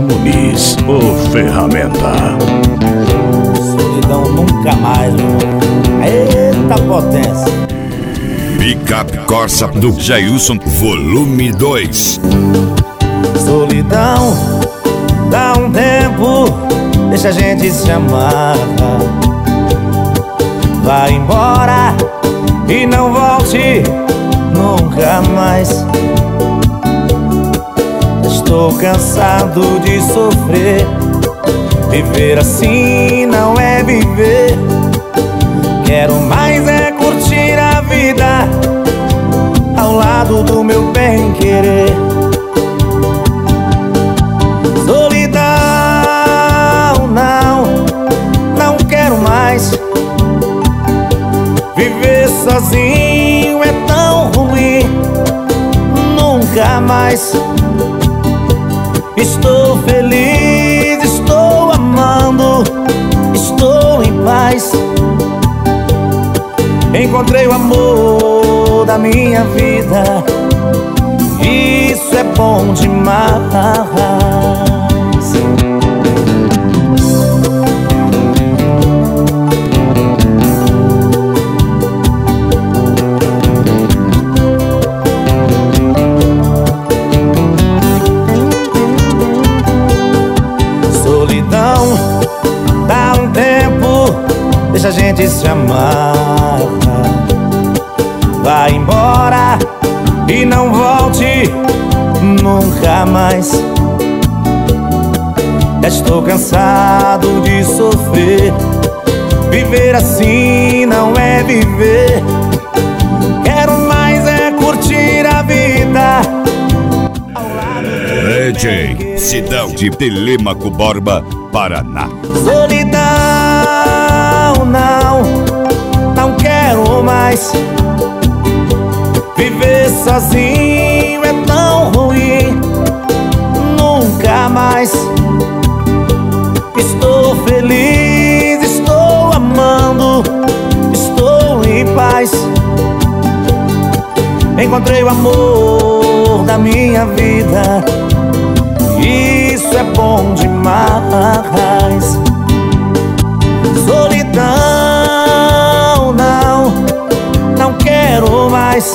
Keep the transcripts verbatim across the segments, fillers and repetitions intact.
Muniz, o Ferramenta. Solidão nunca mais, meu irmão. Eita potência. Picape Corsa do Jailson, volume dois. Solidão, dá um tempo, deixa a gente se amar. Vai embora e não volte nunca mais. Estou cansado de sofrer. Viver assim não é viver. Quero mais é curtir a vida ao lado do meu bem-querer. Solidão, não, não quero mais. Viver sozinho é tão ruim. Nunca mais. Estou feliz, estou amando, estou em paz. Encontrei o amor da minha vida. Isso é bom demais. Solidão, dá um tempo, deixa a gente se amar. Vai embora e não volte nunca mais. Estou cansado de sofrer. Viver assim não é viver. Quero mais é curtir a vida. D J Sidão de Telêmaco Borba, Paraná. Solidão, não, não quero mais. Viver sozinho é tão ruim. Nunca mais. Estou feliz, estou amando, estou em paz. Encontrei o amor da minha vida. Isso é bom demais. Solidão, não, não quero mais.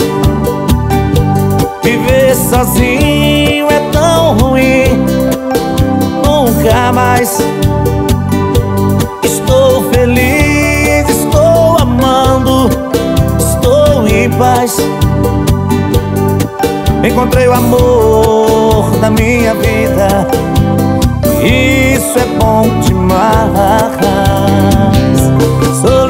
Viver sozinho é tão ruim. Nunca mais. Estou feliz, estou amando, estou em paz. Encontrei o amor da minha vida. Isso é bom demais.